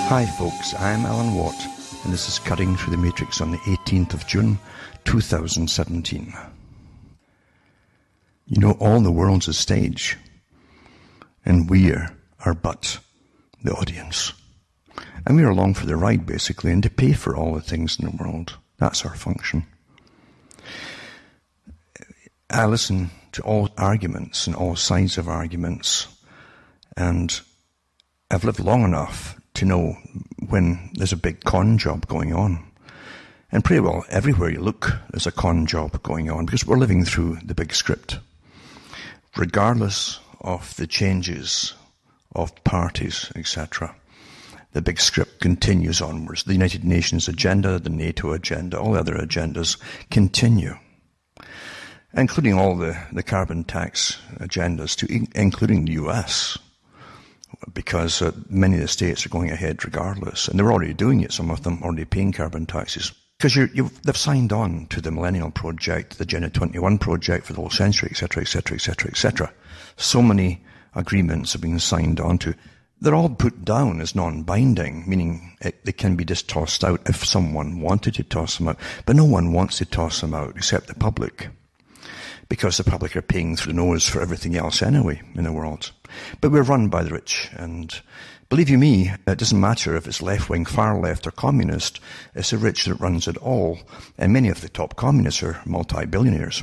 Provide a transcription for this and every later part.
Hi folks, I'm Alan Watt, and this is Cutting Through the Matrix on the 18th of June, 2017. You know, all the world's a stage, and we are but the audience. And we are along for the ride, basically, and to pay for all the things in the world. That's our function. I listen to all arguments and all sides of arguments, and I've lived long enough to know when there's a big con job going on. And pretty well everywhere you look, there's a con job going on, because we're living through the big script. Regardless of the changes of parties, etc., the big script continues onwards. The United Nations agenda, the NATO agenda, all the other agendas continue, including all the carbon tax agendas, including the US, because many of the states are going ahead regardless, and they're already doing it, some of them already paying carbon taxes. Because they've signed on to the Millennial Project, the Agenda 21 project for the whole century, etc., etc., etc., etc. So many agreements have been signed on to. They're all put down as non-binding, meaning they can be just tossed out if someone wanted to toss them out. But no one wants to toss them out except the public, because the public are paying through the nose for everything else anyway in the world. But we're run by the rich, and believe you me, it doesn't matter if it's left-wing, far-left or communist, it's the rich that runs it all, and many of the top communists are multi-billionaires.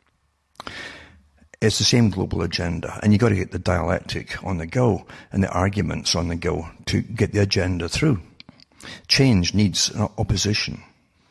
It's the same global agenda, and you've got to get the dialectic on the go and the arguments on the go to get the agenda through. Change needs an opposition,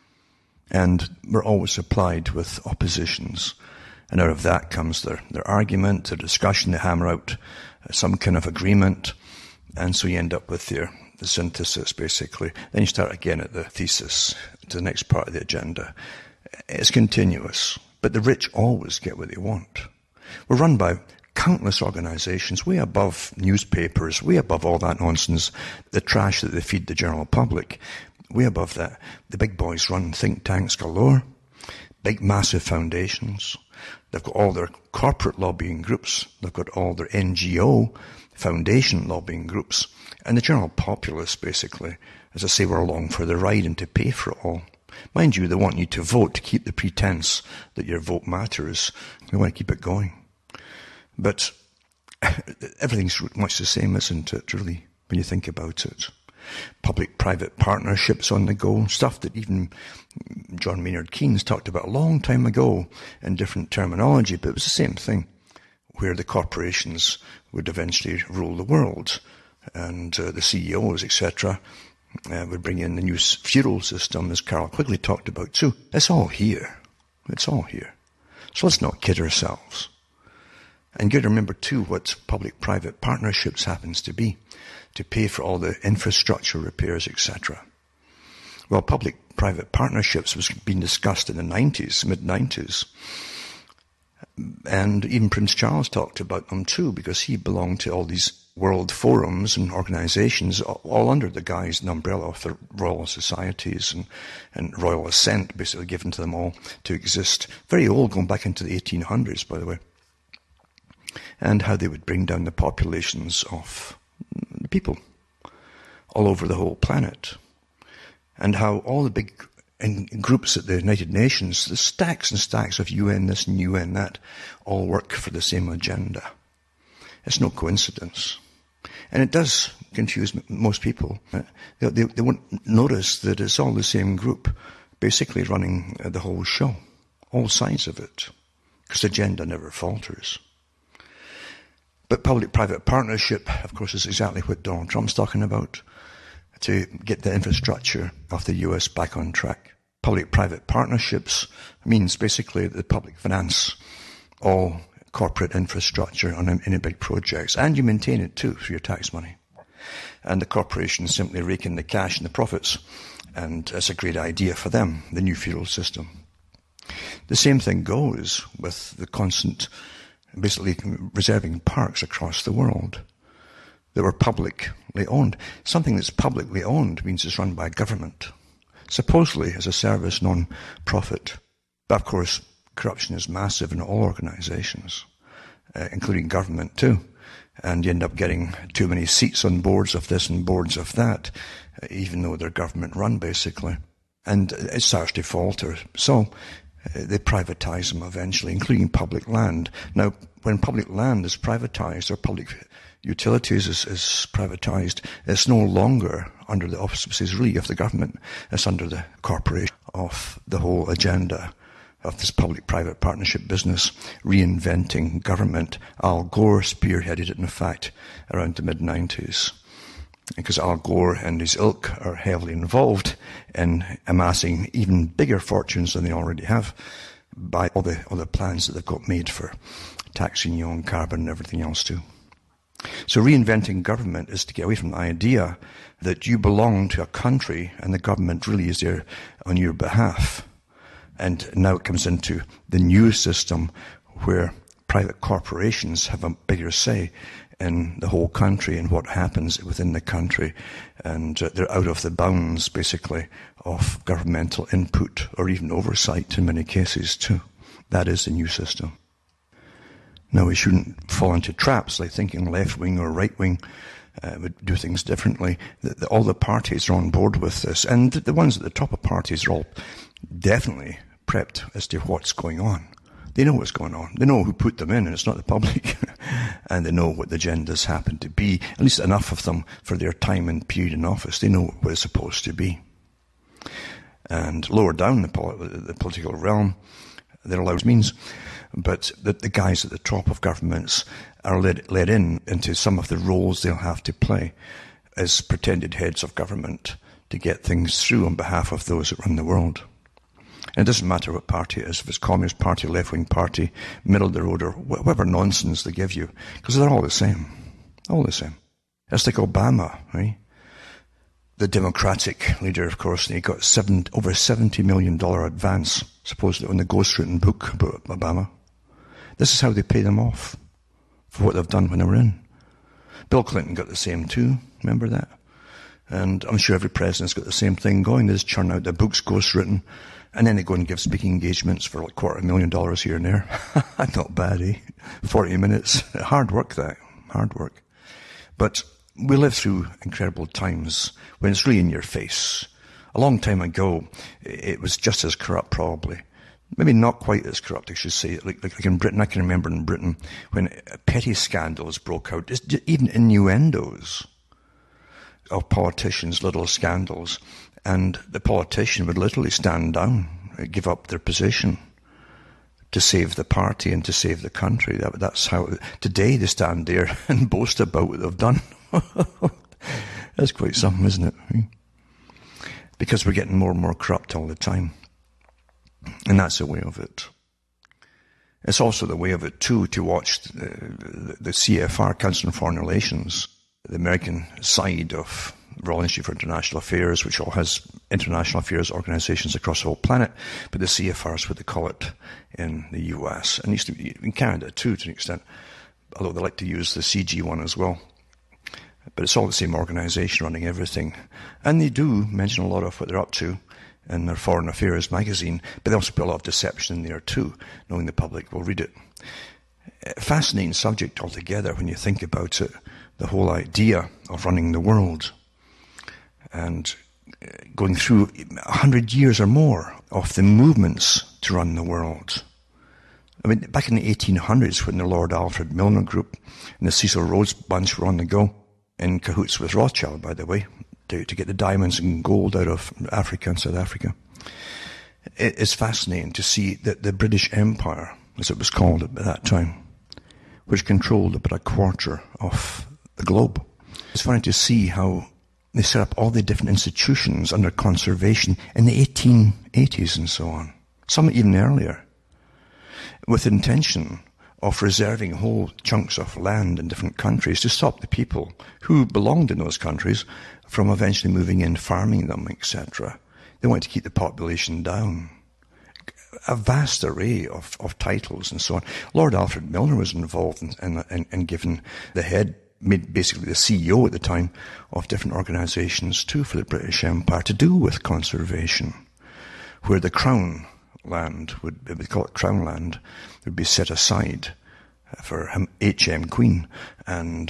and we're always supplied with oppositions. And out of that comes their argument, their discussion, they hammer out some kind of agreement, and so you end up with the synthesis, basically. Then you start again at the thesis, to the next part of the agenda. It's continuous, but the rich always get what they want. We're run by countless organizations, way above newspapers, way above all that nonsense, the trash that they feed the general public, way above that. The big boys run think tanks galore, big massive foundations. They've got all their corporate lobbying groups, they've got all their NGO, foundation lobbying groups, and the general populace, basically, as I say, we're along for the ride and to pay for it all. Mind you, they want you to vote to keep the pretense that your vote matters. They want to keep it going. But everything's much the same, isn't it, really, when you think about it? Public-private partnerships on the go, stuff that even John Maynard Keynes talked about a long time ago in different terminology, but it was the same thing, where the corporations would eventually rule the world, and the CEOs, etc., would bring in the new feudal system, as Carroll Quigley talked about too. It's all here. It's all here. So let's not kid ourselves. And you got to remember too what public-private partnerships happens to be, to pay for all the infrastructure repairs, etc. Well, public-private partnerships was being discussed in the 90s, mid-90s. And even Prince Charles talked about them too, because he belonged to all these world forums and organizations, all under the guise and umbrella of the royal societies and royal assent, basically given to them all to exist. Very old, going back into the 1800s, by the way. And how they would bring down the populations of the people all over the whole planet. And how all the big groups at the United Nations, the stacks and stacks of UN this and UN that, all work for the same agenda. It's no coincidence. And it does confuse most people. They won't notice that it's all the same group basically running the whole show, all sides of it, because the agenda never falters. But public-private partnership, of course, is exactly what Donald Trump's talking about, to get the infrastructure of the US back on track. Public-private partnerships means basically that the public finance all corporate infrastructure on any big projects, and you maintain it too through your tax money. And the corporations simply rake in the cash and the profits, and it's a great idea for them, the new feudal system. The same thing goes with the constant, basically reserving parks across the world that were publicly owned. Something that's publicly owned means it's run by government, supposedly as a service, non-profit. But of course, corruption is massive in all organizations, including government too. and you end up getting too many seats on boards of this and boards of that, even though they're government run basically. And it starts to falter. So they privatize them eventually, including public land. Now, when public land is privatized, or public utilities is privatized, it's no longer under the auspices really of the government. It's under the corporation of the whole agenda of this public-private partnership business, reinventing government. Al Gore spearheaded it, in fact, around the mid-90s. Because Al Gore and his ilk are heavily involved in amassing even bigger fortunes than they already have by all the plans that they've got made for taxing you on carbon and everything else too. So reinventing government is to get away from the idea that you belong to a country and the government really is there on your behalf. And now it comes into the new system where private corporations have a bigger say in the whole country and what happens within the country. And they're out of the bounds, basically, of governmental input or even oversight in many cases too. That is the new system. Now, we shouldn't fall into traps like thinking left-wing or right-wing would do things differently. All the parties are on board with this, and the ones at the top of parties are all definitely prepped as to what's going on. They know what's going on. They know who put them in, and it's not the public. And they know what the agendas happen to be, at least enough of them for their time and period in office. They know what it's supposed to be. And lower down the political realm, there are always means, but the guys at the top of governments are led into some of the roles they'll have to play as pretended heads of government to get things through on behalf of those that run the world. And it doesn't matter what party it is, if it's Communist Party, left-wing party, middle of the road, or whatever nonsense they give you, because they're all the same. All the same. It's like Obama, right? The Democratic leader, of course, and he got over $70 million advance, supposedly, on the ghostwritten book about Obama. This is how they pay them off for what they've done when they were in. Bill Clinton got the same too, remember that? And I'm sure every president's got the same thing going. They just churn out their books ghostwritten, and then they go and give speaking engagements for like $250,000 here and there. Not bad, eh? 40 minutes. Hard work, that. Hard work. But we live through incredible times when it's really in your face. A long time ago, it was just as corrupt, probably. Maybe not quite as corrupt, I should say. Like in Britain, I can remember in Britain when petty scandals broke out, even innuendos of politicians, little scandals, and the politician would literally stand down, give up their position to save the party and to save the country. That's how today they stand there and boast about what they've done. That's quite something, isn't it? Because we're getting more and more corrupt all the time. And that's the way of it. It's also the way of it, too, to watch the CFR, Council on Foreign Relations, the American side of Royal Institute for International Affairs, which all has international affairs organizations across the whole planet, but the CFR is what they call it in the US, and used to be in Canada, too, to an extent, although they like to use the CG one as well. But it's all the same organization running everything. And they do mention a lot of what they're up to in their Foreign Affairs magazine, but they also put a lot of deception in there too, knowing the public will read it. Fascinating subject altogether when you think about it, the whole idea of running the world and going through 100 years or more of the movements to run the world. I mean, back in the 1800s when the Lord Alfred Milner Group and the Cecil Rhodes bunch were on the go, in cahoots with Rothschild, by the way, to get the diamonds and gold out of Africa and South Africa. It's fascinating to see that the British Empire, as it was called at that time, which controlled about a quarter of the globe. It's funny to see how they set up all the different institutions under conservation in the 1880s and so on, some even earlier, with intention of reserving whole chunks of land in different countries to stop the people who belonged in those countries from eventually moving in, farming them, etc. They wanted to keep the population down. A vast array of titles and so on. Lord Alfred Milner was involved in giving the head, basically the CEO at the time, of different organizations too for the British Empire to do with conservation, where the Crown land we call it Crown land, would be set aside for H.M. Queen, and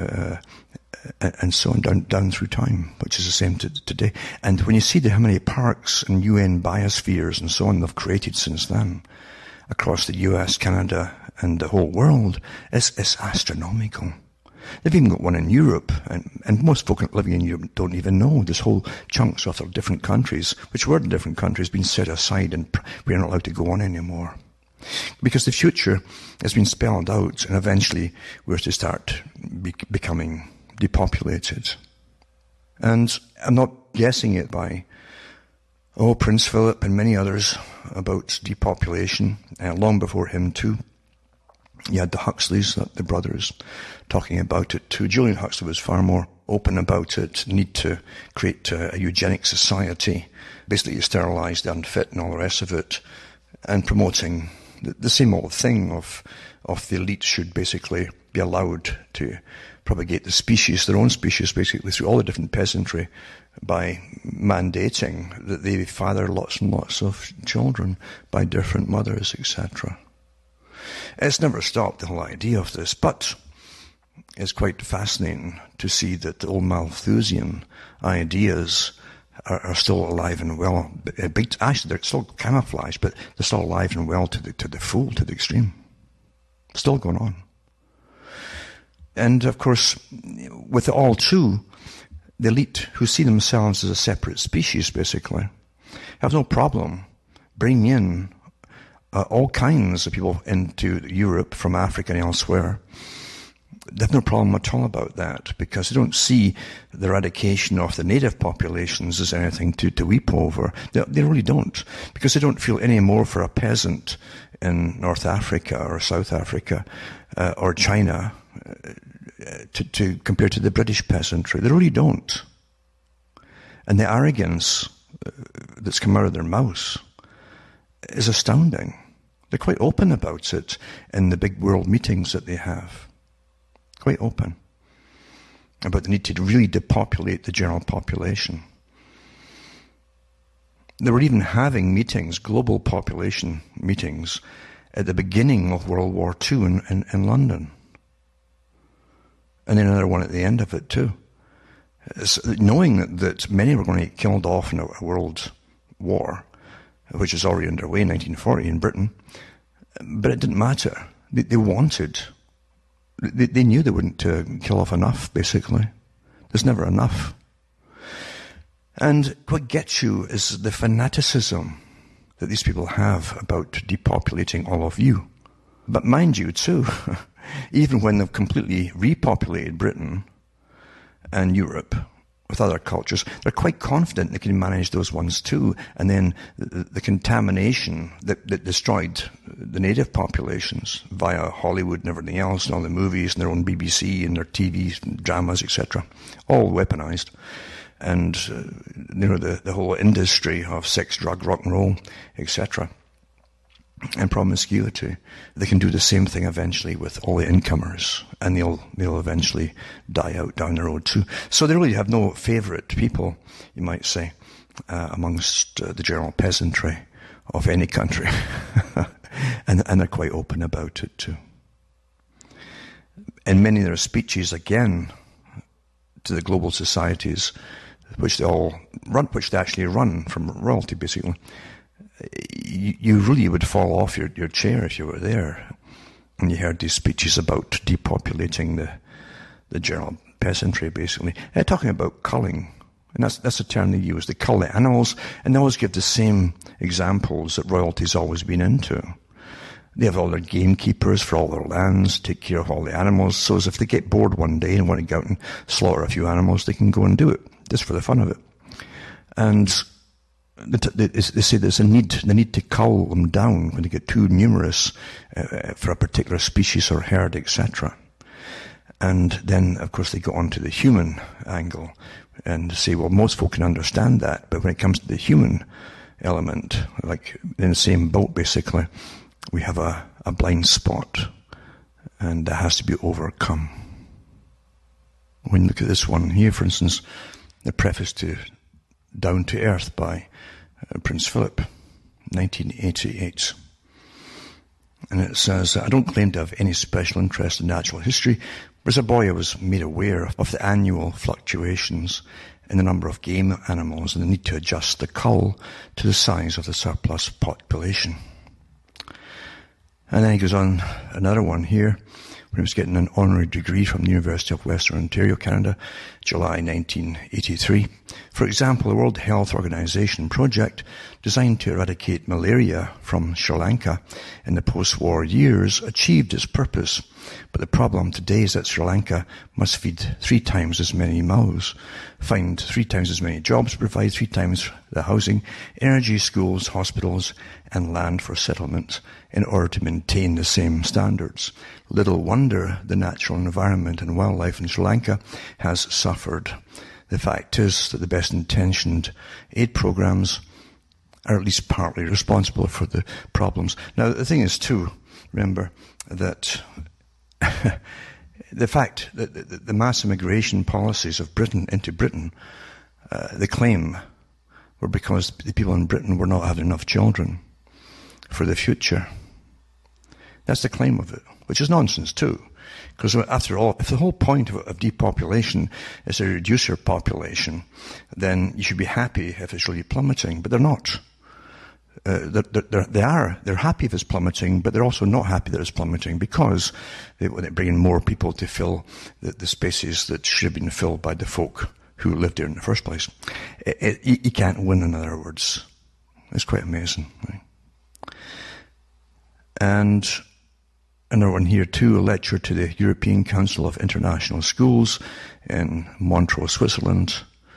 so on down through time, which is the same today. And when you see how many parks and UN biospheres and so on they've created since then, across the US, Canada, and the whole world, it's astronomical. They've even got one in Europe, and most folk living in Europe don't even know. There's whole chunks of different countries, which were in different countries, being set aside, and we're not allowed to go on anymore. Because the future has been spelled out, and eventually we're to start becoming depopulated. And I'm not guessing it by, Prince Philip and many others about depopulation, long before him too. You had the Huxleys, the brothers, talking about it too. Julian Huxley was far more open about it, the need to create a eugenic society, basically sterilise the unfit and all the rest of it, and promoting the same old thing of the elite should basically be allowed to propagate the species, their own species, basically through all the different peasantry, by mandating that they father lots and lots of children by different mothers, etc. It's never stopped, the whole idea of this, but it's quite fascinating to see that the old Malthusian ideas are still alive and well. Actually, they're still camouflaged, but they're still alive and well to the full, to the extreme. Still going on. And of course, with it all too, the elite, who see themselves as a separate species, basically, have no problem bringing in all kinds of people into Europe from Africa and elsewhere. They have no problem at all about that, because they don't see the eradication of the native populations as anything to weep over. They really don't, because they don't feel any more for a peasant in North Africa or South Africa or China to compare to the British peasantry. They really don't. And the arrogance that's come out of their mouths is astounding. They're quite open about it in the big world meetings that they have. Quite open about the need to really depopulate the general population. They were even having meetings, global population meetings, at the beginning of World War II in London. And then another one at the end of it too. Knowing that many were going to get killed off in a world war, which is already underway in 1940 in Britain, but it didn't matter. They wanted, they knew they wouldn't kill off enough, basically. There's never enough. And what gets you is the fanaticism that these people have about depopulating all of you. But mind you, too, even when they've completely repopulated Britain and Europe with other cultures, they're quite confident they can manage those ones too. And then the contamination that destroyed the native populations via Hollywood and everything else, and all the movies and their own BBC and their TV dramas, etc., all weaponized. And the whole industry of sex, drug, rock and roll, etc., and promiscuity, they can do the same thing eventually with all the incomers, and they'll eventually die out down the road too. So they really have no favourite people, you might say, amongst the general peasantry of any country, and they're quite open about it too. In many of their speeches, again, to the global societies, which they actually run from royalty, basically, you really would fall off your chair if you were there and you heard these speeches about depopulating the general peasantry, basically. They're talking about culling, and that's a term they use. They cull the animals, and they always give the same examples that royalty's always been into. They have all their gamekeepers for all their lands, take care of all the animals, so as if they get bored one day and want to go out and slaughter a few animals, they can go and do it, just for the fun of it. And they say there's the need to cull them down when they get too numerous for a particular species or herd, etc. And then, of course, they go on to the human angle and say, well, most folk can understand that, but when it comes to the human element, like in the same boat, basically, we have a blind spot, and that has to be overcome. When you look at this one here, for instance, the preface to Down to Earth by Prince Philip, 1988. And it says, I don't claim to have any special interest in natural history, but as a boy I was made aware of the annual fluctuations in the number of game animals and the need to adjust the cull to the size of the surplus population. And then he goes on another one here, when he was getting an honorary degree from the University of Western Ontario, Canada, July 1983. For example, the World Health Organization project designed to eradicate malaria from Sri Lanka in the post-war years achieved its purpose. But the problem today is that Sri Lanka must feed 3 times as many mouths, find 3 times as many jobs, provide 3 times the housing, energy, schools, hospitals, and land for settlements in order to maintain the same standards. Little wonder the natural environment and wildlife in Sri Lanka has suffered. The fact is that the best-intentioned aid programs are at least partly responsible for the problems. Now, the thing is, too, remember that the fact that the mass immigration policies of Britain into Britain, the claim were because the people in Britain were not having enough children for the future. That's the claim of it, which is nonsense too. Because after all, if the whole point of depopulation is to reduce your population, then you should be happy if it's really plummeting, but they're not. They're happy if it's plummeting, but they're also not happy that it's plummeting because they bring in more people to fill the spaces that should have been filled by the folk who lived there in the first place. You can't win, in other words. It's quite amazing. Right? And another one here too, a lecture to the European Council of International Schools in Montreux, Switzerland,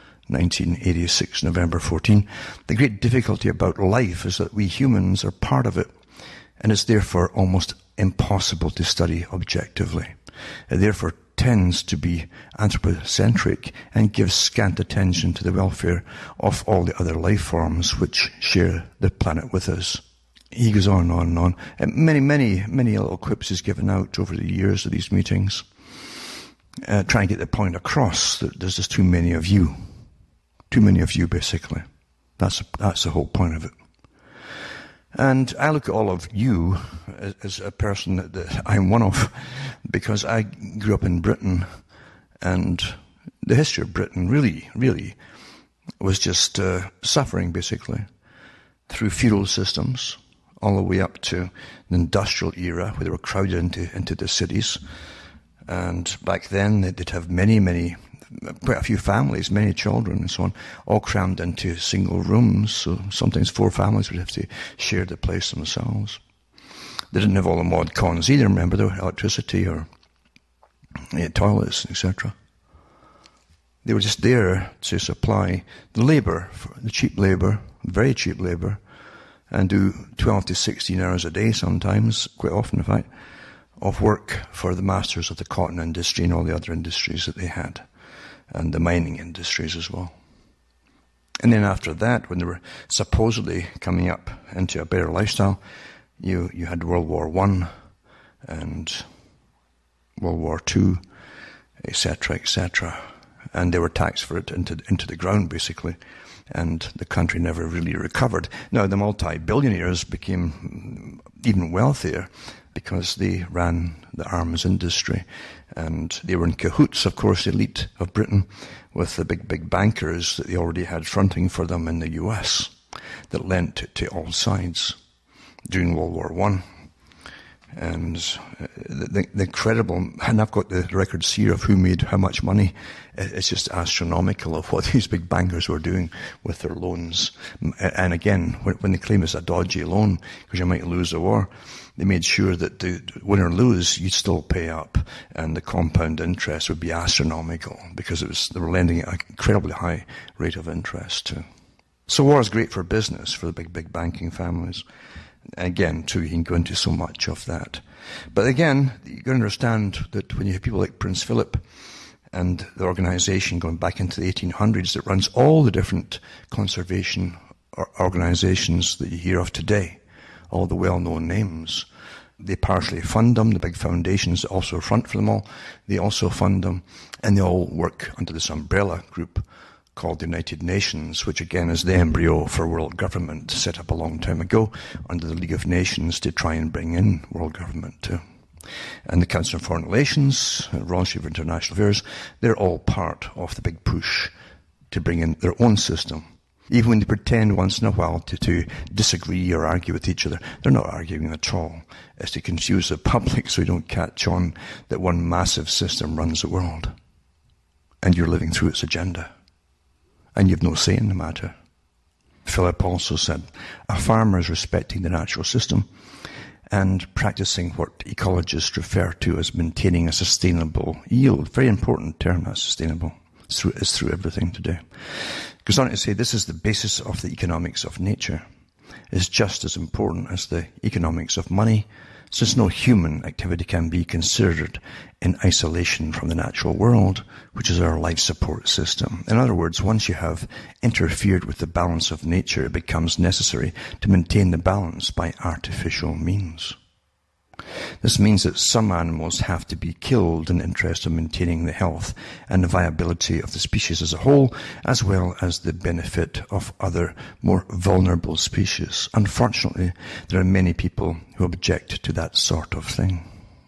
1986, November 14. The great difficulty about life is that we humans are part of it, and it's therefore almost impossible to study objectively. It therefore tends to be anthropocentric and gives scant attention to the welfare of all the other life forms which share the planet with us. He goes on and on and on. And many little quips he's given out over the years of these meetings, trying to get the point across that there's just too many of you. Too many of you, basically. That's the whole point of it. And I look at all of you as a person that I'm one of, because I grew up in Britain, and the history of Britain really was just suffering, basically, through feudal systems, all the way up to the industrial era, where they were crowded into the cities. And back then, they'd have quite a few families, many children and so on, all crammed into single rooms. So sometimes 4 families would have to share the place themselves. They didn't have all the mod cons either, remember, there were electricity or toilets, etc. They were just there to supply the labour, the cheap labour, very cheap labour, and do 12 to 16 hours a day sometimes, quite often in fact, of work for the masters of the cotton industry and all the other industries that they had, and the mining industries as well. And then after that, when they were supposedly coming up into a better lifestyle, you had World War I and World War II, etc., etc. And they were taxed for it into the ground, basically. And the country never really recovered. Now, the multi-billionaires became even wealthier because they ran the arms industry. And they were in cahoots, of course, the elite of Britain, with the big bankers that they already had fronting for them in the US that lent to all sides during World War I. And the incredible, and I've got the records here of who made how much money. It's just astronomical of what these big bankers were doing with their loans. And again, when they claim it's a dodgy loan because you might lose the war, they made sure that the win or lose, you'd still pay up, and the compound interest would be astronomical because they were lending at an incredibly high rate of interest too. So war is great for business, for the big banking families. Again, too, you can go into so much of that. But again, you've got to understand that when you have people like Prince Philip and the organization going back into the 1800s that runs all the different conservation organizations that you hear of today, all the well-known names, they partially fund them. The big foundations also front for them all. They also fund them, and they all work under this umbrella group called the United Nations, which again is the embryo for world government, set up a long time ago under the League of Nations to try and bring in world government too. And the Council on Foreign Relations, Royal Institute for International Affairs, they're all part of the big push to bring in their own system. Even when they pretend once in a while to disagree or argue with each other, they're not arguing at all. It's to confuse the public so you don't catch on that one massive system runs the world. And you're living through its agenda. And you've no say in the matter. Philip also said, a farmer is respecting the natural system and practicing what ecologists refer to as maintaining a sustainable yield. Very important term, that's sustainable. It's through everything today. Goes on to say this is the basis of the economics of nature. It's just as important as the economics of money, since no human activity can be considered in isolation from the natural world, which is our life support system. In other words, once you have interfered with the balance of nature, it becomes necessary to maintain the balance by artificial means. This means that some animals have to be killed in the interest of maintaining the health and the viability of the species as a whole, as well as the benefit of other more vulnerable species. Unfortunately, there are many people who object to that sort of thing.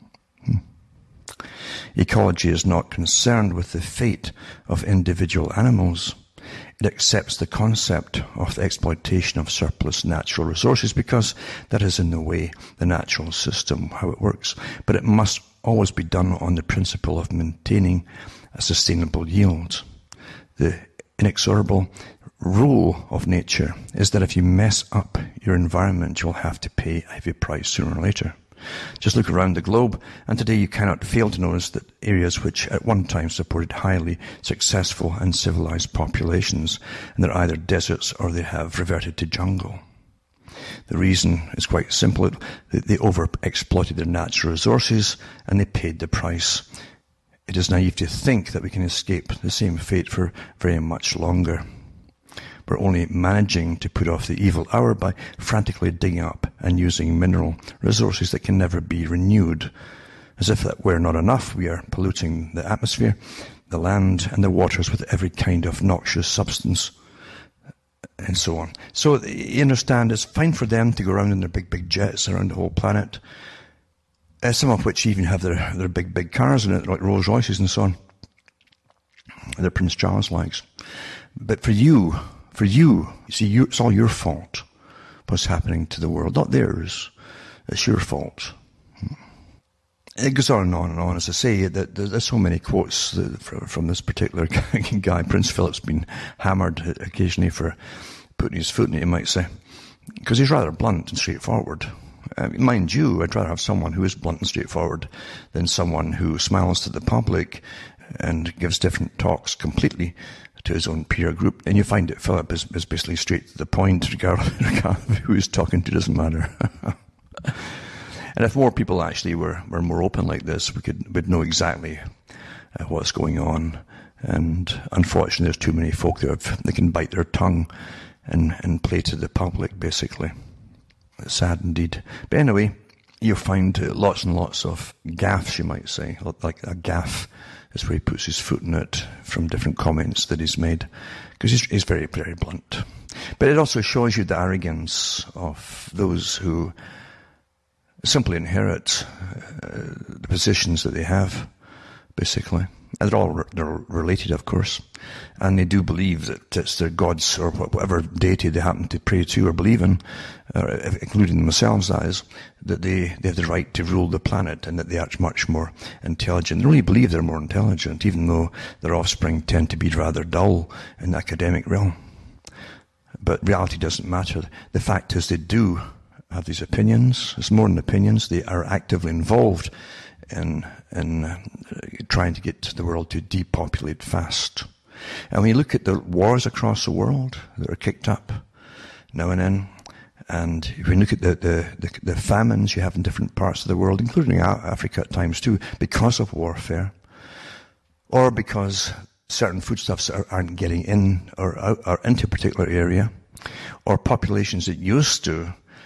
Ecology is not concerned with the fate of individual animals. It accepts the concept of the exploitation of surplus natural resources because that is in the way the natural system, how it works. But it must always be done on the principle of maintaining a sustainable yield. The inexorable rule of nature is that if you mess up your environment, you'll have to pay a heavy price sooner or later. Just look around the globe, and today you cannot fail to notice that areas which at one time supported highly successful and civilized populations, and they're either deserts or they have reverted to jungle. The reason is quite simple. They over-exploited their natural resources, and they paid the price. It is naive to think that we can escape the same fate for very much longer. We're only managing to put off the evil hour by frantically digging up and using mineral resources that can never be renewed. As if that were not enough, we are polluting the atmosphere, the land, and the waters with every kind of noxious substance, and so on. So you understand, it's fine for them to go around in their big jets around the whole planet, some of which even have their big cars in it, like Rolls Royces and so on. They're Prince Charles likes. But for you, see, it's all your fault, what's happening to the world, not theirs. It's your fault. It goes on and on and on. As I say, that there's so many quotes from this particular guy. Prince Philip's been hammered occasionally for putting his foot in it, you might say, because he's rather blunt and straightforward. Mind you, I'd rather have someone who is blunt and straightforward than someone who smiles to the public and gives different talks completely to his own peer group. And you find that Philip is basically straight to the point, regardless of who he's talking to, doesn't matter. And if more people actually were more open like this, we'd know exactly what's going on. And unfortunately, there's too many folk that can bite their tongue and play to the public, basically. It's sad indeed. But anyway, you'll find lots and lots of gaffes, you might say. Like a gaffe is where he puts his foot in it from different comments that he's made, because he's very, very blunt. But it also shows you the arrogance of those who simply inherit the positions that they have, basically. And they're related, of course. And they do believe that it's their gods or whatever deity they happen to pray to or believe in, including themselves, that is, that they have the right to rule the planet and that they are much more intelligent. They really believe they're more intelligent, even though their offspring tend to be rather dull in the academic realm. But reality doesn't matter. The fact is they do have these opinions. It's more than opinions. They are actively involved in trying to get the world to depopulate fast. And when you look at the wars across the world that are kicked up now and then, and when you look at the famines you have in different parts of the world, including Africa at times too, because of warfare, or because certain foodstuffs aren't getting in or out or into a particular area, or populations that used to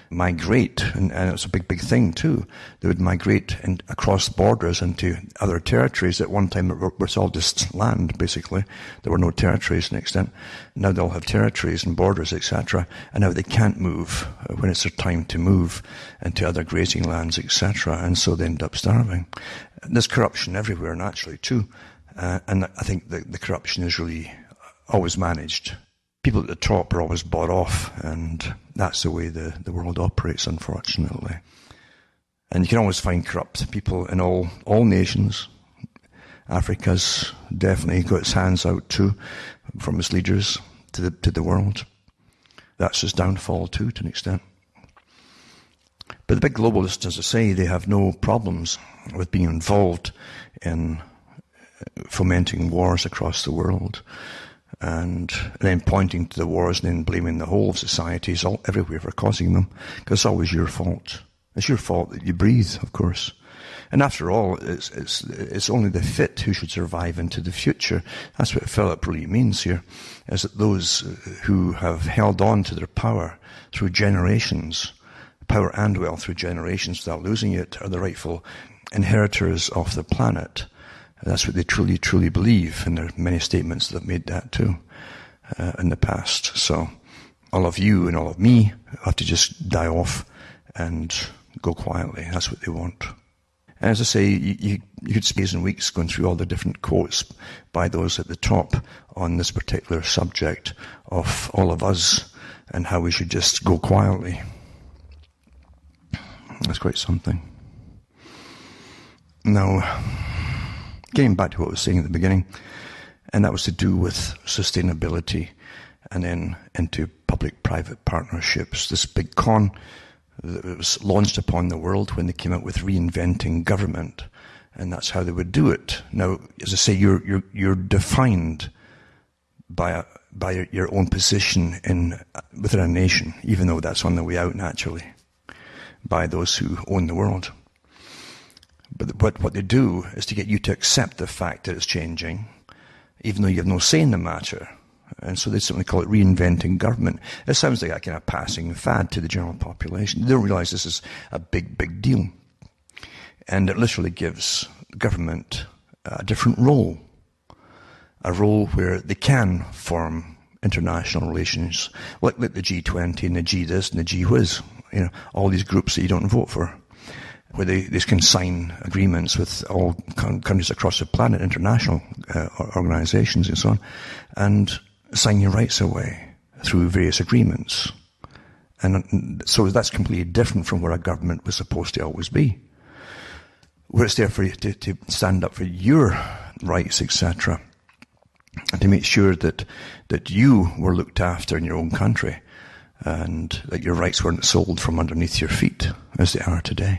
migrate, and it's a big, big thing too. They would migrate across borders into other territories. At one time, it was all just land, basically. There were no territories to an extent. Now they all have territories and borders, etc. And now they can't move when it's their time to move into other grazing lands, etc. And so they end up starving. There's corruption everywhere, naturally, too. And I think the corruption is really always managed. People at the top are always bought off, and that's the way the world operates, unfortunately. And you can always find corrupt people in all nations. Africa's definitely got its hands out too, from its leaders to the world. That's its downfall too, to an extent. But the big globalists, as I say, they have no problems with being involved in fomenting wars across the world. And then pointing to the wars and then blaming the whole of society everywhere for causing them, because it's always your fault. It's your fault that you breathe, of course. And after all, it's only the fit who should survive into the future. That's what Philip really means here, is that those who have held on to their power through generations, power and wealth through generations without losing it, are the rightful inheritors of the planet. That's what they truly, truly believe, and there are many statements that have made that too in the past. So all of you and all of me have to just die off and go quietly. That's what they want. And as I say, you could spend days and weeks going through all the different quotes by those at the top on this particular subject of all of us and how we should just go quietly. That's quite something. Now, getting back to what I was saying at the beginning, and that was to do with sustainability and then into public-private partnerships. This big con that was launched upon the world when they came out with reinventing government, and that's how they would do it. Now, as I say, you're defined by your own position within a nation, even though that's on the way out naturally, by those who own the world. But what they do is to get you to accept the fact that it's changing, even though you have no say in the matter. And so they simply call it reinventing government. It sounds like a kind of passing fad to the general population. They don't realize this is a big, big deal. And it literally gives government a different role. A role where they can form international relations, like the G20 and the G this and the G whiz. All these groups that you don't vote for, where they can sign agreements with all countries across the planet, international organizations and so on, and sign your rights away through various agreements. And so that's completely different from where a government was supposed to always be, where it's there for you to stand up for your rights, etc., and to make sure that you were looked after in your own country, and that your rights weren't sold from underneath your feet, as they are today,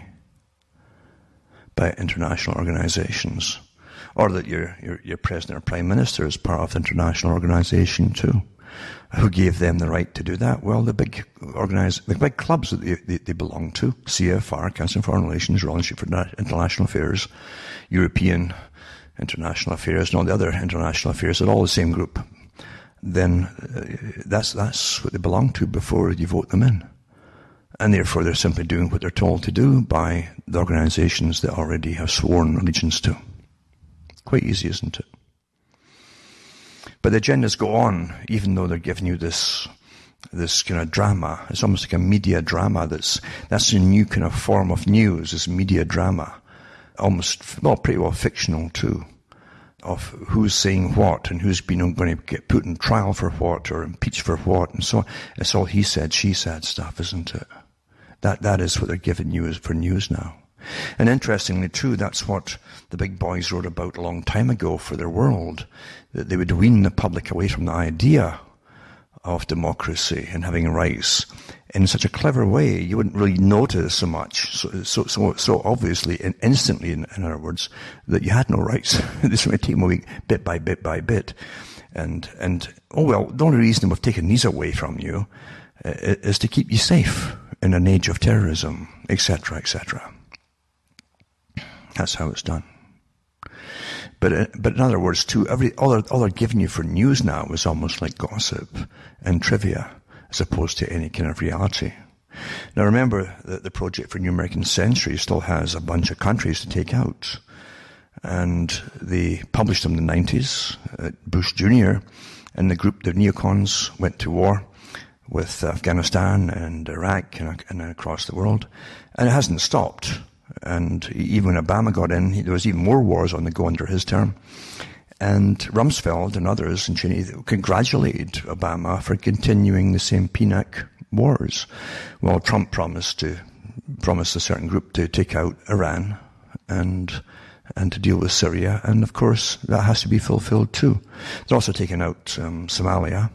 by international organizations, or that your president or prime minister is part of the international organization too. Who gave them the right to do that? Well, the big clubs that they belong to, CFR, Council on Foreign Relations, Royal Institute for International Affairs, European International Affairs, and all the other international affairs, they're all the same group. Then that's what they belong to before you vote them in. And therefore they're simply doing what they're told to do by the organizations they already have sworn allegiance to. Quite easy, isn't it? But the agendas go on, even though they're giving you this kind of drama. It's almost like a media drama. That's a new kind of form of news, this media drama. Pretty well fictional too, of who's saying what and who's going to get put in trial for what or impeached for what and so on. It's all he said, she said stuff, isn't it? That is what they're giving you for news now. And interestingly too, that's what the big boys wrote about a long time ago for their world, that they would wean the public away from the idea of democracy and having rights in such a clever way you wouldn't really notice so much, so obviously and instantly, in other words, that you had no rights. This might take them away bit by bit by bit. And the only reason we've taken these away from you is to keep you safe in an age of terrorism, etc., etc. That's how it's done. But in other words, too, all they're giving you for news now is almost like gossip and trivia, as opposed to any kind of reality. Now remember that the Project for New American Century still has a bunch of countries to take out. And they published them in the 90s. Bush Jr. and the group, the neocons, went to war with Afghanistan and Iraq and across the world. And it hasn't stopped. And even when Obama got in, there was even more wars on the go under his term. And Rumsfeld and others in Cheney congratulated Obama for continuing the same PNAC wars. Well, Trump promised a certain group to take out Iran and to deal with Syria, and of course that has to be fulfilled too. They're also taking out Somalia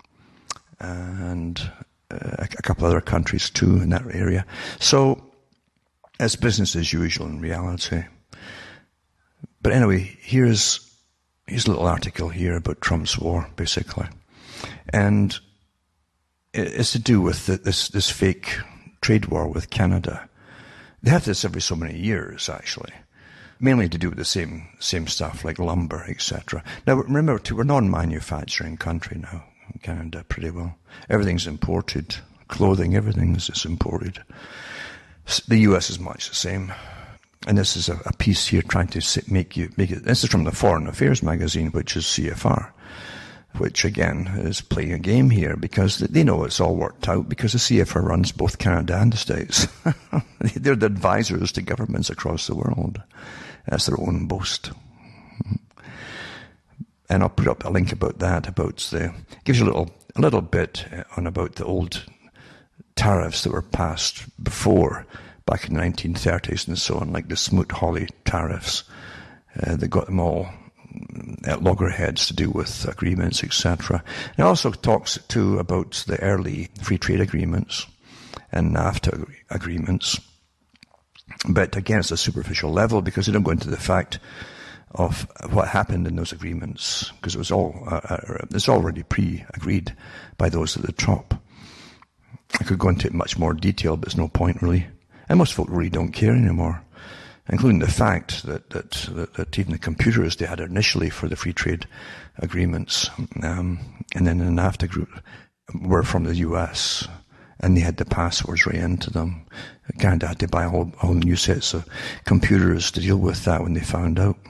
and a couple other countries too in that area. So it's business as usual in reality. But anyway, here's a little article here about Trump's war, basically. And it's to do with this fake trade war with Canada. They have this every so many years, actually. Mainly to do with the same stuff, like lumber, etc. Now, remember, too, we're a non-manufacturing country now in Canada, pretty well. Everything's imported. Clothing, everything is just imported. The US is much the same. And this is a piece here trying to make it. This is from the Foreign Affairs magazine, which is CFR, which again is playing a game here because they know it's all worked out because the CFR runs both Canada and the States. They're the advisors to governments across the world. That's their own boast. And I'll put up a link about that. Gives you a little bit on about the old tariffs that were passed before, back in the 1930s and so on, like the Smoot-Hawley tariffs. They got them all at loggerheads to do with agreements, etc. It also talks too about the early free trade agreements and NAFTA agreements. But again, it's a superficial level because they don't go into the fact of what happened in those agreements because it was it's already pre-agreed by those at the top. I could go into it in much more detail, but there's no point really. And most folk really don't care anymore, including the fact that even the computers they had initially for the free trade agreements, and then the NAFTA group, were from the US, and they had the passwords right into them. Canada had to buy a whole new sets of computers to deal with that when they found out.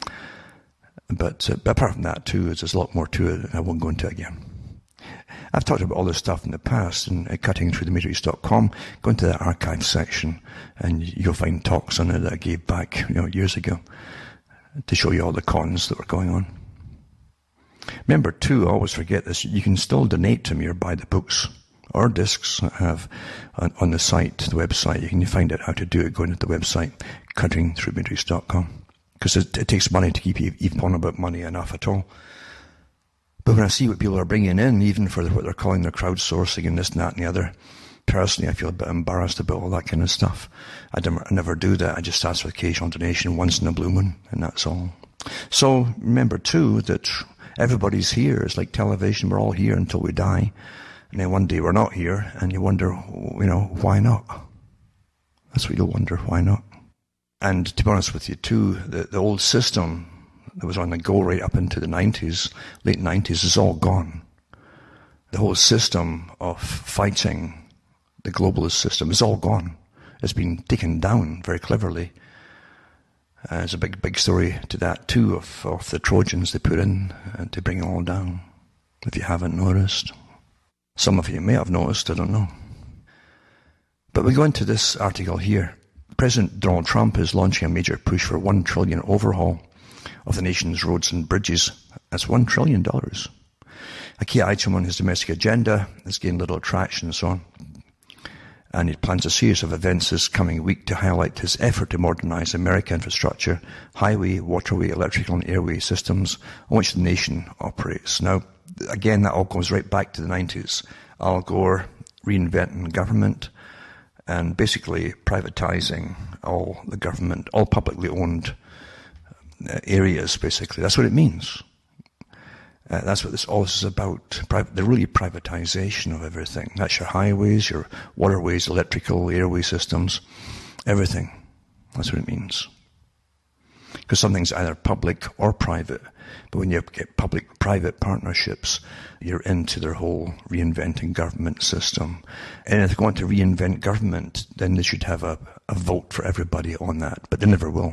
But apart from that too, there's a lot more to it, and I won't go into it again. I've talked about all this stuff in the past, and at cuttingthroughthematrix.com, go into that archive section, and you'll find talks on it that I gave back, years ago, to show you all the cons that were going on. Remember too, I always forget this, you can still donate to me or buy the books or discs I have on the site, the website. You can find out how to do it going to the website, cuttingthroughthematrix.com, because it takes money to keep you even on about money enough at all. But when I see what people are bringing in, even for what they're calling their crowdsourcing and this and that and the other, personally I feel a bit embarrassed about all that kind of stuff. I never do that. I just ask for occasional donation once in a blue moon, and that's all. So remember too that everybody's here. It's like television. We're all here until we die. And then one day we're not here, and you wonder, why not? That's what you'll wonder, why not? And to be honest with you too, the old system that was on the go right up into the 90s, late 90s, is all gone. The whole system of fighting the globalist system is all gone. It's been taken down very cleverly. There's a big story to that too of the Trojans they put in to bring it all down, if you haven't noticed. Some of you may have noticed, I don't know. But we go into this article here. President Donald Trump is launching a major push for $1 trillion overhaul of the nation's roads and bridges. That's $1 trillion. A key item on his domestic agenda has gained little traction and so on. And he plans a series of events this coming week to highlight his effort to modernize American infrastructure, highway, waterway, electrical and airway systems on which the nation operates. Now, again, that all goes right back to the 90s. Al Gore reinventing government and basically privatizing all the government, all publicly owned areas, basically. That's what it means. That's what all this is about. The really privatization of everything. That's your highways, your waterways, electrical, airway systems, everything. That's what it means. because something's either public or private. But when you get public-private partnerships, you're into their whole reinventing government system. And if they want to reinvent government, then they should have a vote for everybody on that. But they never will.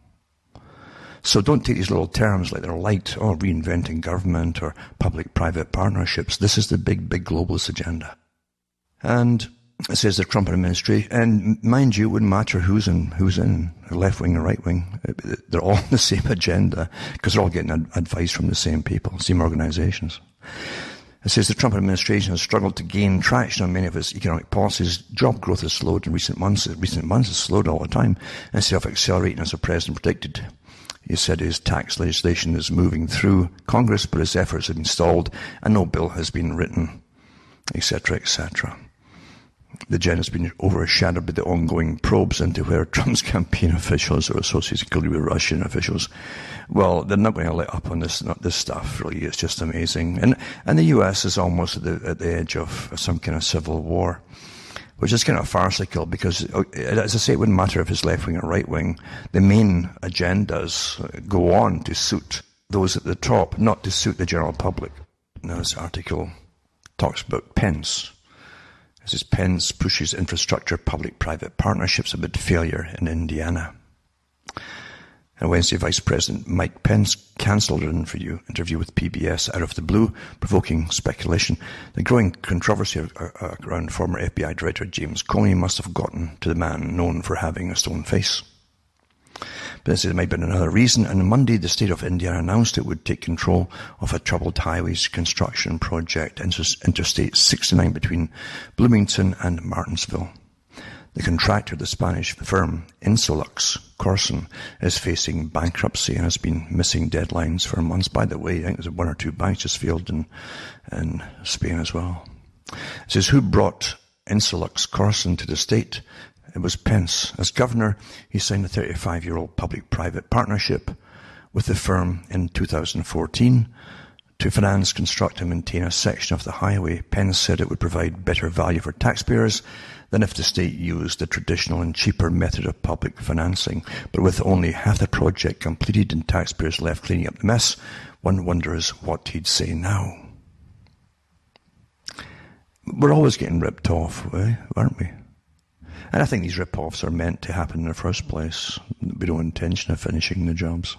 So don't take these little terms like they're light, reinventing government or public-private partnerships. This is the big, big globalist agenda. And it says the Trump administration, and mind you, it wouldn't matter who's in, left wing or right wing. They're all on the same agenda because they're all getting advice from the same people, same organizations. It says the Trump administration has struggled to gain traction on many of its economic policies. Job growth has slowed in recent months. Recent months has slowed all the time instead of accelerating as the president predicted. He said his tax legislation is moving through Congress, but his efforts have been stalled and no bill has been written, etc., etc. The agenda has been overshadowed by the ongoing probes into where Trump's campaign officials are associated with Russian officials. Well, they're not going to let up on this stuff, really. It's just amazing. And the US is almost at the edge of some kind of civil war, which is kind of farcical because, as I say, it wouldn't matter if it's left-wing or right-wing. The main agendas go on to suit those at the top, not to suit the general public. Now, this article talks about Pence. This is Pence pushes infrastructure public-private partnerships amid failure in Indiana. On Wednesday, Vice President Mike Pence cancelled an interview with PBS out of the blue, provoking speculation. The growing controversy around former FBI Director James Comey must have gotten to the man known for having a stone face. But there might have been another reason, and on Monday the state of Indiana announced it would take control of a troubled highways construction project, Interstate 69 between Bloomington and Martinsville. The contractor, the Spanish firm Insolux Corson, is facing bankruptcy and has been missing deadlines for months. By the way, I think there's one or two banks just failed in Spain as well. It says, who brought Insolux Corson to the state? It was Pence. As governor, he signed a 35-year-old public-private partnership with the firm in 2014 to finance, construct and maintain a section of the highway. Pence said it would provide better value for taxpayers than if the state used the traditional and cheaper method of public financing. But with only half the project completed and taxpayers left cleaning up the mess, one wonders what he'd say now. We're always getting ripped off, aren't we? And I think these rip-offs are meant to happen in the first place. We no intention of finishing the jobs.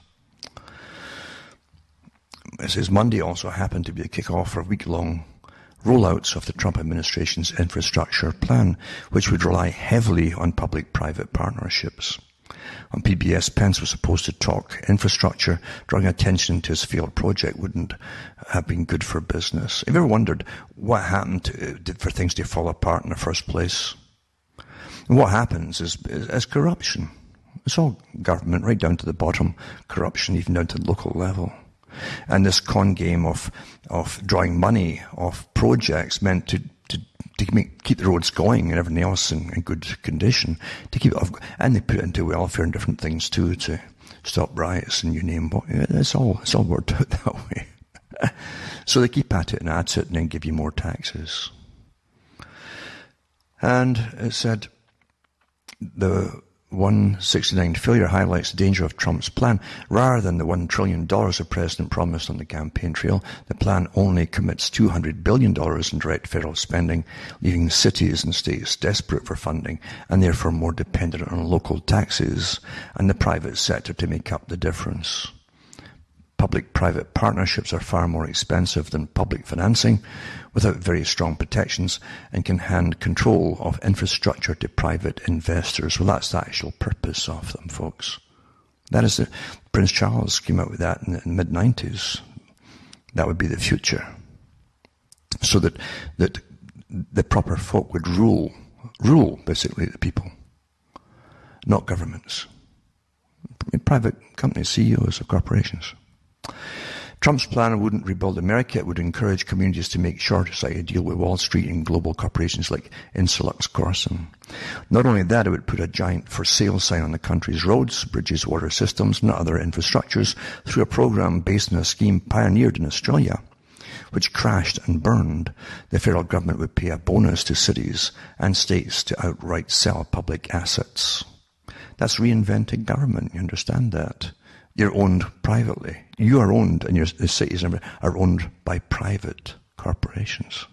It says Monday also happened to be the kick-off for week-long rollouts of the Trump administration's infrastructure plan, which would rely heavily on public-private partnerships. On PBS, Pence was supposed to talk infrastructure, drawing attention to his failed project wouldn't have been good for business. Have you ever wondered what happened for things to fall apart in the first place? And what happens is corruption. It's all government, right down to the bottom, corruption, even down to the local level. And this con game of drawing money off projects meant to keep the roads going and everything else in good condition, to keep it off, and they put it into welfare and different things too, to stop riots and you name what. It's all worked out that way. So they keep at it and then give you more taxes. And it said the 169 failure highlights the danger of Trump's plan. Rather than the $1 trillion the president promised on the campaign trail, the plan only commits $200 billion in direct federal spending, leaving cities and states desperate for funding and therefore more dependent on local taxes and the private sector to make up the difference. Public-private partnerships are far more expensive than public financing, without very strong protections, and can hand control of infrastructure to private investors. Well, that's the actual purpose of them, folks. That is Prince Charles came out with that in the mid-90s. That would be the future. So that the proper folk would rule basically the people, not governments. Private companies, CEOs of corporations. Trump's plan wouldn't rebuild America. It would encourage communities to make short-sighted deal with Wall Street and global corporations like Insolux Corson. Not only that, it would put a giant for sale sign on the country's roads, bridges, water systems, and other infrastructures through a program based on a scheme pioneered in Australia, which crashed and burned. The federal government would pay a bonus to cities and states to outright sell public assets. That's reinventing government, you understand that? You're owned privately. You are owned, and the cities are owned by private corporations.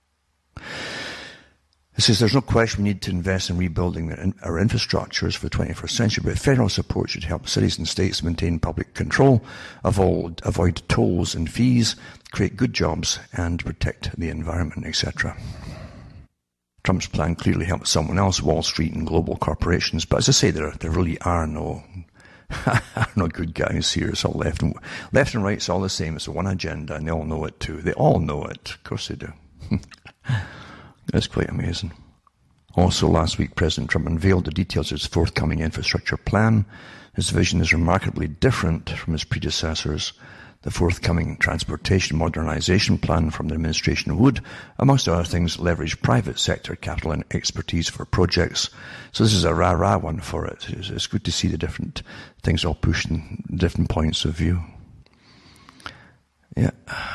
It says there's no question we need to invest in rebuilding our infrastructures for the 21st century, but federal support should help cities and states maintain public control, avoid tolls and fees, create good jobs, and protect the environment, etc. Trump's plan clearly helps someone else, Wall Street and global corporations, but as I say, there really are no good guys here. It's all left and right. It's all the same. It's one agenda, and they all know it too. They all know it. Of course they do. That's quite amazing. Also, last week, President Trump unveiled the details of his forthcoming infrastructure plan. His vision is remarkably different from his predecessors. The forthcoming transportation modernization plan from the administration would, amongst other things, leverage private sector capital and expertise for projects. So this is a rah-rah one for it. It's good to see the different things all pushed in different points of view. Yeah.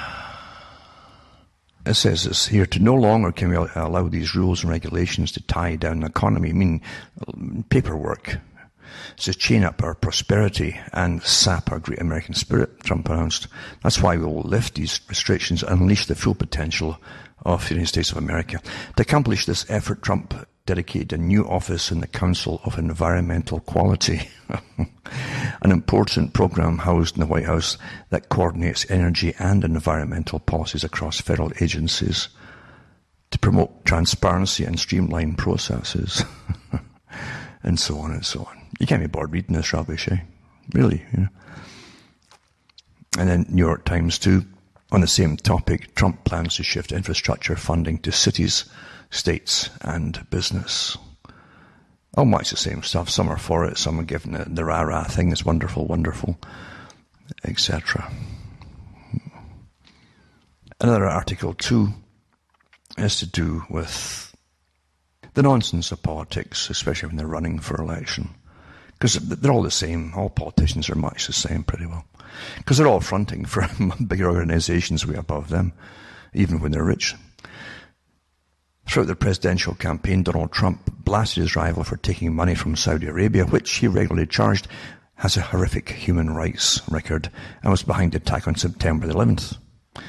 It says this here, to no longer can we allow these rules and regulations to tie down the economy. I mean, paperwork. It says chain up our prosperity and sap our great American spirit, Trump announced. That's why we will lift these restrictions and unleash the full potential of the United States of America. To accomplish this effort, Trump dedicated a new office in the Council of Environmental Quality, an important program housed in the White House that coordinates energy and environmental policies across federal agencies to promote transparency and streamline processes, and so on and so on. You can't be bored reading this rubbish, eh? Really, you know. And then New York Times too, on the same topic, Trump plans to shift infrastructure funding to cities, states and business. Oh, much the same stuff. Some are for it, some are giving it the rah-rah thing. It's wonderful, wonderful, etc. Another article too has to do with the nonsense of politics, especially when they're running for election. Because they're all the same. All politicians are much the same, pretty well. Because they're all fronting for bigger organizations way above them, even when they're rich. Throughout the presidential campaign, Donald Trump blasted his rival for taking money from Saudi Arabia, which he regularly charged has a horrific human rights record and was behind the attack on September the 11th.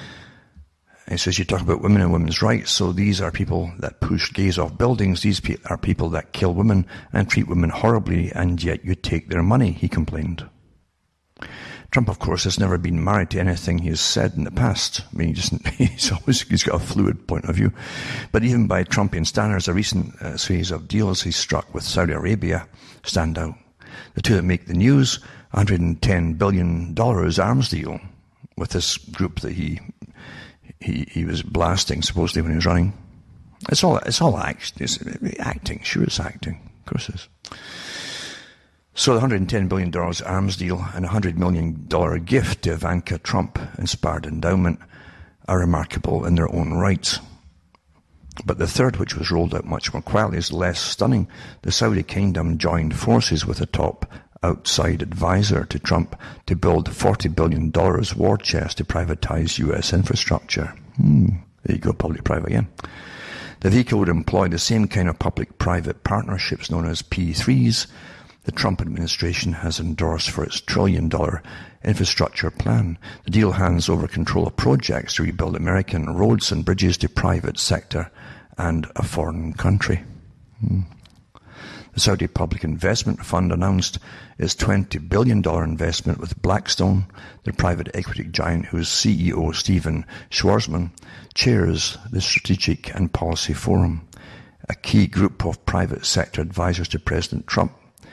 He says, you talk about women and women's rights, so these are people that push gays off buildings, these are people that kill women and treat women horribly, and yet you take their money, he complained. Trump, of course, has never been married to anything he has said in the past. I mean, he's got a fluid point of view. But even by Trumpian standards, a recent series of deals he struck with Saudi Arabia stand out. The two that make the news, $110 billion arms deal with this group that he was blasting supposedly when he was running. It's all action. It's acting. Sure, it's acting. Of course it is. So the $110 billion arms deal and $100 million gift to Ivanka Trump-inspired endowment are remarkable in their own right. But the third, which was rolled out much more quietly, is less stunning. The Saudi kingdom joined forces with a top outside advisor to Trump to build $40 billion war chest to privatize U.S. infrastructure. There you go, public-private again. The vehicle would employ the same kind of public-private partnerships known as P3s the Trump administration has endorsed for its $1 trillion infrastructure plan. The deal hands over control of projects to rebuild American roads and bridges to private sector and a foreign country. The Saudi Public Investment Fund announced its $20 billion investment with Blackstone, the private equity giant whose CEO, Stephen Schwarzman, chairs the Strategic and Policy Forum, a key group of private sector advisors to President Trump.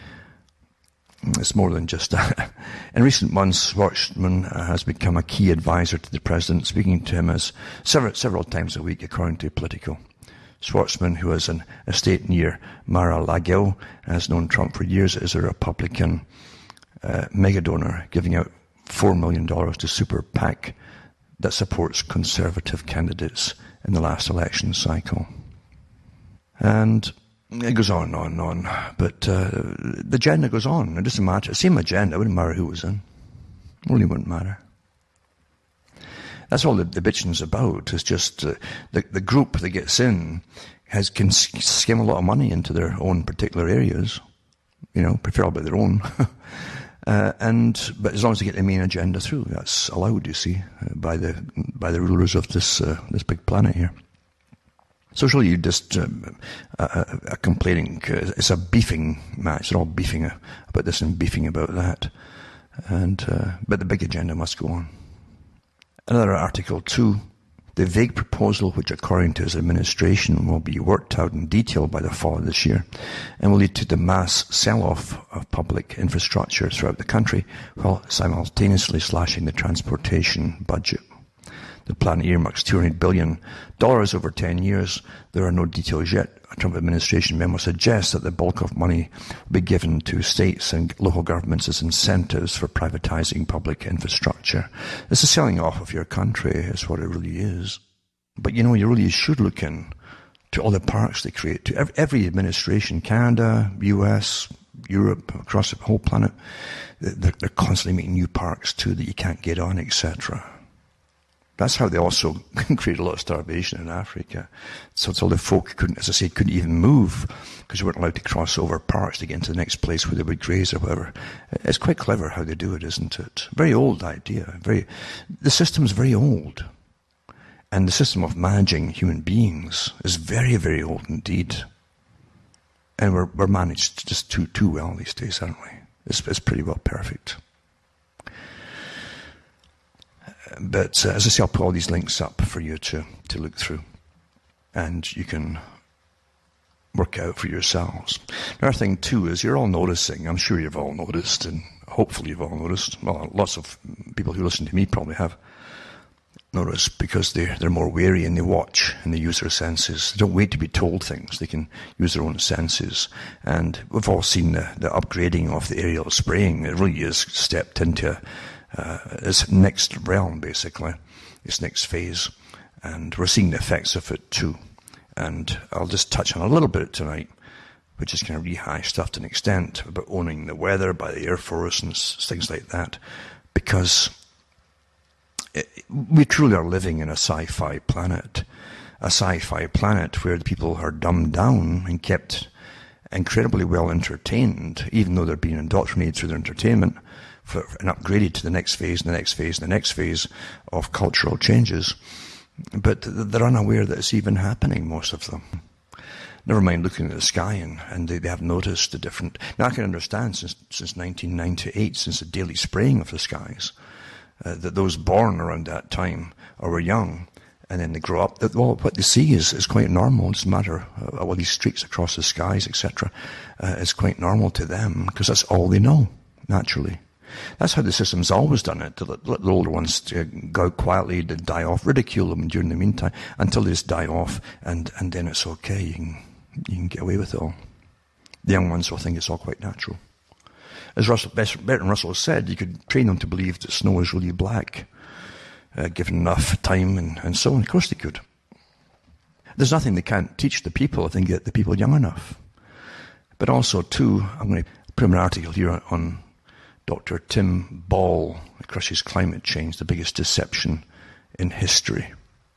It's more than just that. In recent months, Schwarzman has become a key advisor to the president, speaking to him as several times a week, according to Politico. Schwarzman, who has an estate near Mar-a-Lago, has known Trump for years, is a Republican mega-donor, giving out $4 million to Super PAC that supports conservative candidates in the last election cycle. And it goes on and on, but the agenda goes on. It doesn't matter. Same agenda. It wouldn't matter who was in. It really wouldn't matter. That's all the bitching's about. It's just the group that gets in can skim a lot of money into their own particular areas, preferably their own, But as long as they get the main agenda through, that's allowed, you see, by the rulers of this big planet here. So it's really just a complaining. It's a beefing match. They're all beefing about this and beefing about that, but the big agenda must go on. Another article too. The vague proposal, which according to his administration will be worked out in detail by the fall of this year, and will lead to the mass sell-off of public infrastructure throughout the country, while simultaneously slashing the transportation budget. The plan earmarks $200 billion over 10 years. There are no details yet. A Trump administration memo suggests that the bulk of money will be given to states and local governments as incentives for privatizing public infrastructure. This is selling off of your country, is what it really is. But you really should look in to all the parks they create, to every administration, Canada, US, Europe, across the whole planet. They're constantly making new parks too that you can't get on, etc. That's how they also create a lot of starvation in Africa. So it's all the folk couldn't even move because they weren't allowed to cross over parks to get into the next place where they would graze or whatever. It's quite clever how they do it, isn't it? Very old idea. The system's very old. And the system of managing human beings is very, very old indeed. And we're managed just too well these days, aren't we? It's pretty well perfect. But as I say, I'll put all these links up for you to look through, and you can work out for yourselves. Another thing too is you're all noticing, I'm sure you've all noticed, and hopefully you've all noticed, well, lots of people who listen to me probably have noticed, because they're more wary and they watch and they use their senses. They don't wait to be told things, they can use their own senses. And we've all seen the upgrading of the aerial spraying. It really is stepped into its next realm, basically, its next phase, and we're seeing the effects of it too. And I'll just touch on a little bit tonight, which is kind of rehash stuff to an extent about owning the weather by the Air Force and things like that, because we truly are living in a sci-fi planet where the people are dumbed down and kept incredibly well entertained, even though they're being indoctrinated through their entertainment, and upgraded to the next phase and the next phase and the next phase of cultural changes. But they're unaware that it's even happening, most of them. Never mind looking at the sky and they have noticed the different... Now I can understand since 1998, since the daily spraying of the skies, that those born around that time or were young, and then they grow up, that what they see is quite normal. It doesn't matter all these streaks across the skies, etc. It's quite normal to them because that's all they know, naturally. That's how the system's always done it, to let the older ones go quietly, to die off, ridicule them during the meantime, until they just die off, and then it's okay, you can get away with it all. The young ones will think it's all quite natural. As Bertrand Russell said, you could train them to believe that snow is really black, given enough time and so on. Of course they could. There's nothing they can't teach the people if they can get the people young enough. But also, too, I'm going to put an article here on Dr. Tim Ball, who crushes climate change, the biggest deception in history.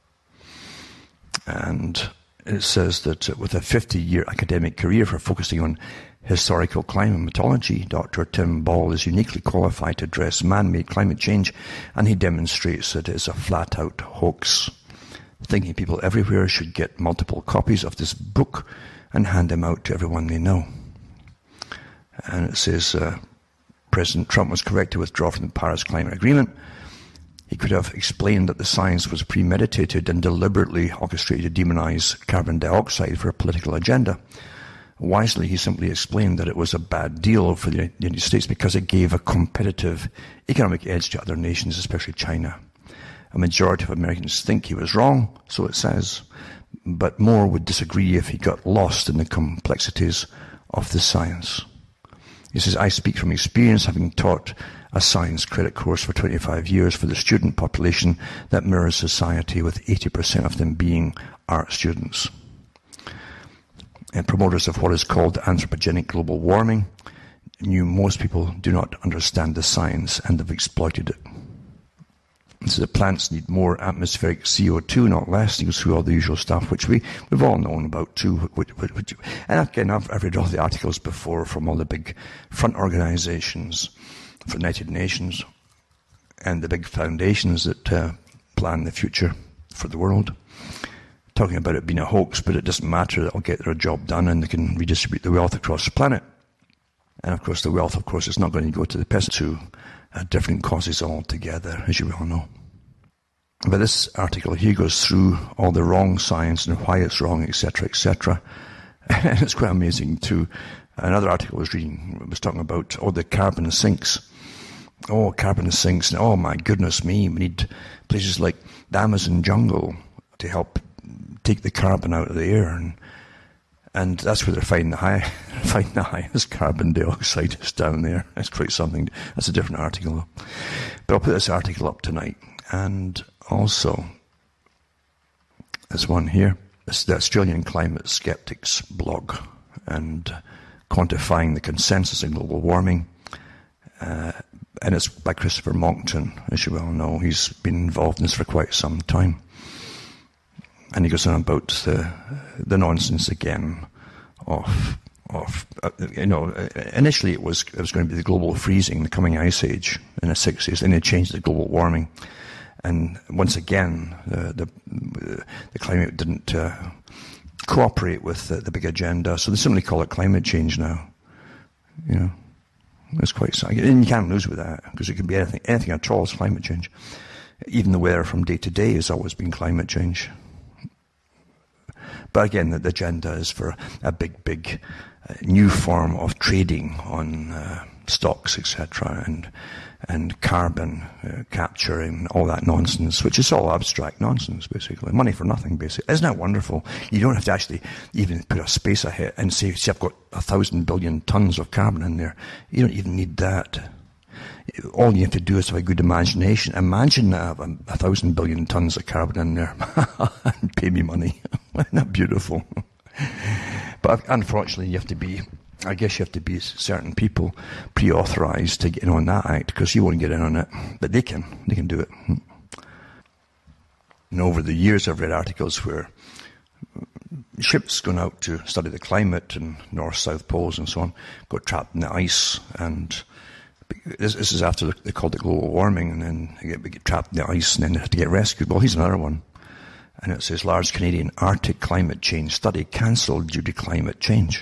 And it says that with a 50-year academic career for focusing on historical climatology, Dr. Tim Ball is uniquely qualified to address man-made climate change, and he demonstrates that it is a flat-out hoax. Thinking people everywhere should get multiple copies of this book and hand them out to everyone they know. And it says... President Trump was correct to withdraw from the Paris Climate Agreement. He could have explained that the science was premeditated and deliberately orchestrated to demonize carbon dioxide for a political agenda. Wisely, he simply explained that it was a bad deal for the United States because it gave a competitive economic edge to other nations, especially China. A majority of Americans think he was wrong, so it says, but more would disagree if he got lost in the complexities of the science. He says, I speak from experience, having taught a science credit course for 25 years for the student population that mirrors society, with 80% of them being art students. And promoters of what is called anthropogenic global warming knew most people do not understand the science and have exploited it. So the plants need more atmospheric CO2, not less. He goes through all the usual stuff, which we've all known about too. And again, I've read all the articles before from all the big front organizations for the United Nations and the big foundations that plan the future for the world, talking about it being a hoax, but it doesn't matter, they'll get their job done and they can redistribute the wealth across the planet. And of course the wealth, of course, is not going to go to the peasants, to different causes altogether, as you well know. But this article here goes through all the wrong science and why it's wrong, etc., etc. And it's quite amazing too. Another article I was reading was talking about the carbon sinks. Oh, carbon sinks, and oh my goodness me, we need places like the Amazon jungle to help take the carbon out of the air, and that's where they're finding the highest carbon dioxide is down there. That's quite something. That's a different article though. But I'll put this article up tonight, and also there's one here. It's the Australian Climate Skeptics blog, and quantifying the consensus in global warming. And it's by Christopher Monckton, as you well know. He's been involved in this for quite some time. And he goes on about the nonsense again of initially it was going to be the global freezing, the coming ice age in the 60s, and they changed it to global warming. And once again, the climate didn't cooperate with the big agenda, so they simply call it climate change now. It's quite sad. And you can't lose with that, because it can be anything at all is climate change. Even the weather from day to day has always been climate change. But again, the agenda is for a big new form of trading on stocks, etc., and carbon capture and all that nonsense, which is all abstract nonsense, basically. Money for nothing, basically. Isn't that wonderful? You don't have to actually even put a space ahead and say, see, I've got 1,000 billion tons of carbon in there. You don't even need that. All you have to do is have a good imagination. Imagine that I have 1,000 billion tons of carbon in there and pay me money. Isn't that beautiful? But unfortunately, you have to be certain people pre-authorized to get in on that act, because you won't get in on it. But they can do it. And over the years, I've read articles where ships going out to study the climate and north-south poles and so on got trapped in the ice, and this is after they called it global warming, and then they get trapped in the ice and then they have to get rescued. Well, here's another one. And it says, large Canadian Arctic climate change study cancelled due to climate change.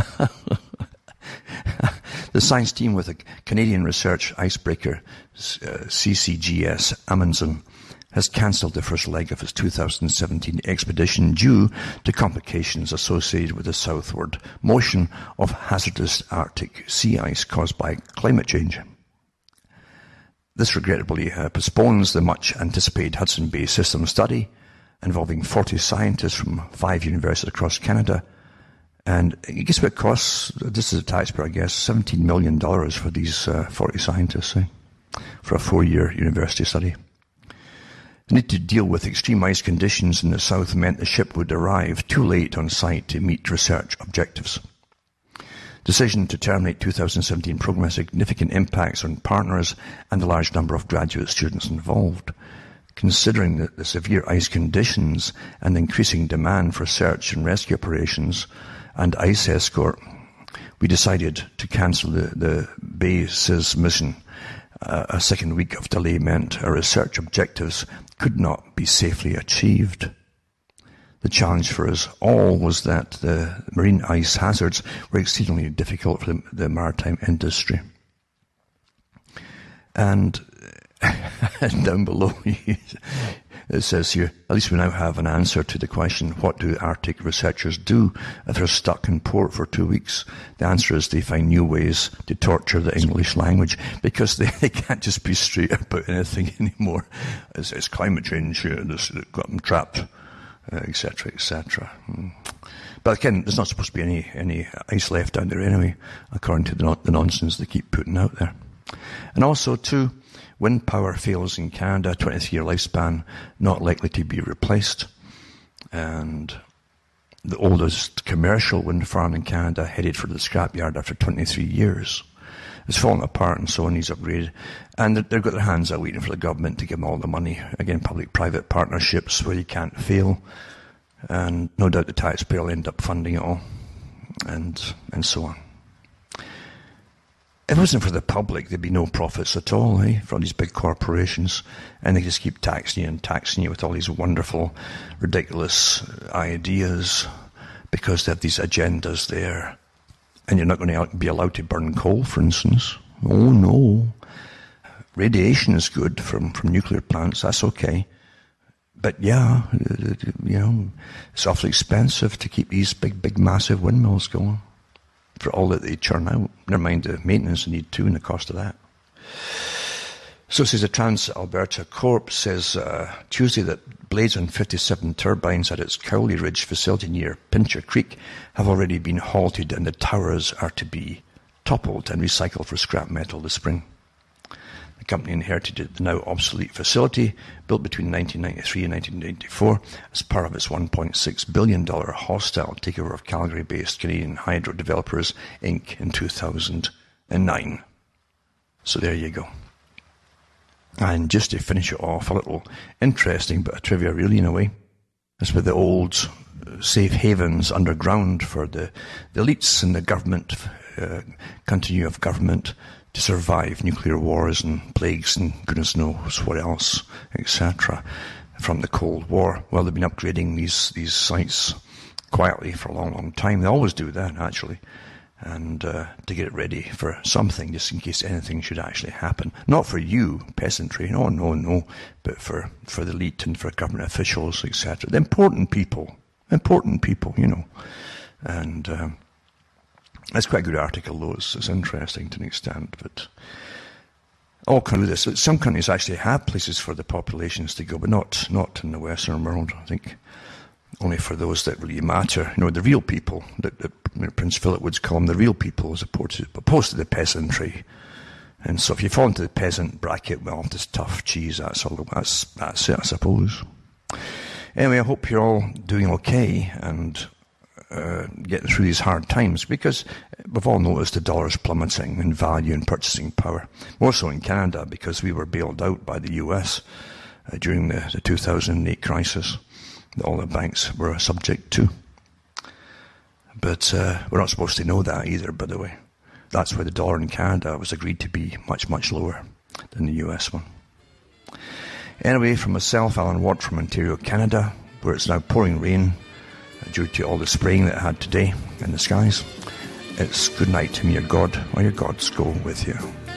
The science team with a Canadian research icebreaker, CCGS Amundsen, has cancelled the first leg of its 2017 expedition due to complications associated with the southward motion of hazardous Arctic sea ice caused by climate change. This regrettably postpones the much-anticipated Hudson Bay System study, involving 40 scientists from 5 universities across Canada. And guess what it costs? This is a taxpayer, I guess, $17 million for these 40 scientists, for a 4-year university study. The need to deal with extreme ice conditions in the south meant the ship would arrive too late on site to meet research objectives. Decision to terminate 2017 program has significant impacts on partners and the large number of graduate students involved. Considering the severe ice conditions and increasing demand for search and rescue operations and ice escort, we decided to cancel the base's mission. A second week of delay meant our research objectives could not be safely achieved. The challenge for us all was that the marine ice hazards were exceedingly difficult for the maritime industry. And down below, it says here, at least we now have an answer to the question, what do Arctic researchers do if they're stuck in port for 2 weeks? The answer is they find new ways to torture the English language, because they can't just be straight about anything anymore. It's climate change, this got them trapped, etc., etc. But again, there's not supposed to be any ice left down there anyway, according to the nonsense they keep putting out there. And also, too, wind power fails in Canada, 23-year lifespan, not likely to be replaced. And the oldest commercial wind farm in Canada headed for the scrapyard after 23 years. It's falling apart and so on, needs upgraded. And they've got their hands out waiting for the government to give them all the money. Again, public-private partnerships where you can't fail. And no doubt the taxpayer will end up funding it all. And so on. If it wasn't for the public, there'd be no profits at all, for all these big corporations. And they just keep taxing you and taxing you with all these wonderful, ridiculous ideas because they have these agendas there. And you're not going to be allowed to burn coal, for instance. Oh, no. Radiation is good from nuclear plants. That's okay. But yeah, it's awfully expensive to keep these big, massive windmills going for all that they churn out. Never mind the maintenance they need too and the cost of that. So says the Trans-Alberta Corp says Tuesday that blades on 57 turbines at its Cowley Ridge facility near Pincher Creek have already been halted and the towers are to be toppled and recycled for scrap metal this spring. The company inherited the now obsolete facility, built between 1993 and 1994, as part of its $1.6 billion hostile takeover of Calgary-based Canadian Hydro Developers, Inc. in 2009. So there you go. And just to finish it off, a little interesting bit of trivia really in a way. It's with the old safe havens underground for the elites and the government, continuity of government, to survive nuclear wars and plagues and goodness knows what else, etc. from the Cold War. Well, they've been upgrading these sites quietly for a long time. They always do that, actually, and to get it ready for something, just in case anything should actually happen. Not for you, peasantry, no, but for the elite and for government officials, etc. The important people, and it's quite a good article, though. It's interesting to an extent, but all can do this. Some countries actually have places for the populations to go, but not in the Western world. I think only for those that really matter. The real people that Prince Philip would call them, the real people, as opposed to the peasantry. And so, if you fall into the peasant bracket, well, it's tough cheese. That's it, I suppose. Anyway, I hope you're all doing okay and getting through these hard times, because we've all noticed the dollar's plummeting in value and purchasing power. More so in Canada, because we were bailed out by the US during the 2008 crisis that all the banks were subject to. But we're not supposed to know that either, by the way. That's why the dollar in Canada was agreed to be much lower than the US one. Anyway, from myself, Alan Watt from Ontario, Canada, where it's now pouring rain due to all the spraying that it had today in the skies. It's good night, and may your God or your gods go with you.